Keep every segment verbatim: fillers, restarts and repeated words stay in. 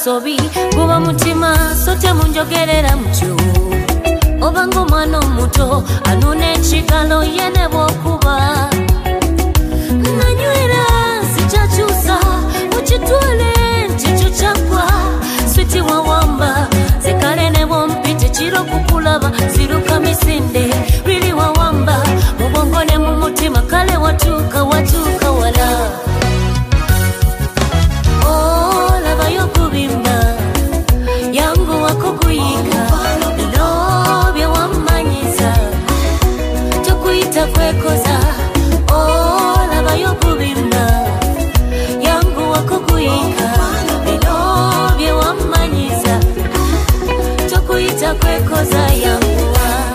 sobi kuba mutima sote munjogerera mchu obango mwana omuto anune chikalo yene bokuba nanywera sichachusa uchitwale chicho chakwa switi wawamba zekale nebo mpite chiro kukulaba ziruka misinde really wawamba mubongone mu mutima kale watuka watuka wala oh laba yokubimba yangu wakukuyika nobye wamanyiza tukuita kwekoza oh laba yokubimba yangu wakukuyika nobye wamanyiza tukuita kwekoza yangu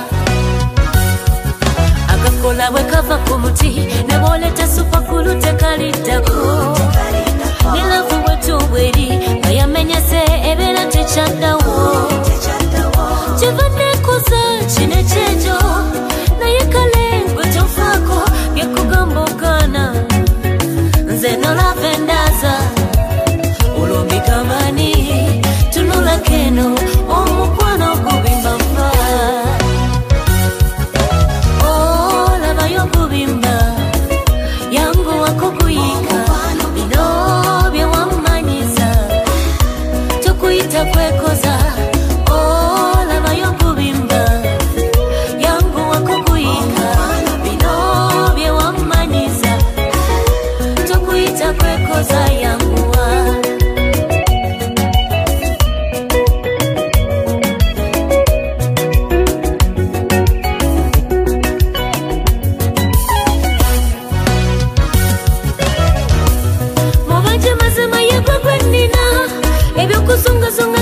agakola bwe kava ku muti neboleta supa kulute kalidako nilavu wetu bweri bayamenyese ebera techaddawo kivadde kuza kine kyejo naye kale gwe tofaako byekugamba ogana nze nolava endaza olwombigamani tunula keno omukwano ogubimba nfa oh labayo gubimba yangu wakukuyika bino bye wamanyiza tukuyita kwekoza oh labayo gubimba yangu wakukuyika bino bye wamanyiza tukuyita kwekoza yanguwa mubanje mazima yegwe gwenina ebyo kuzunga zunga